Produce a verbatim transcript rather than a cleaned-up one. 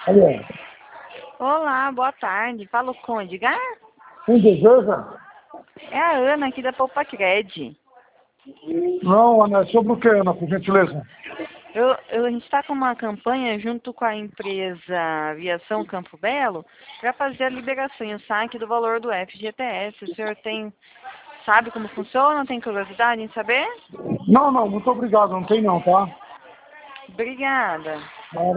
Alô, Olá, boa tarde. Fala com Edgar? quem deseja? É a Ana aqui da Poupacred. Não, Ana, é sobre o que, Ana, por gentileza? Eu, eu, a gente está com uma campanha junto com a empresa Aviação Campo Belo para fazer a liberação e o saque do valor do F G T S. O senhor tem, sabe como funciona? Tem curiosidade em saber? Não, não, muito obrigado, não tem não, tá? Obrigada.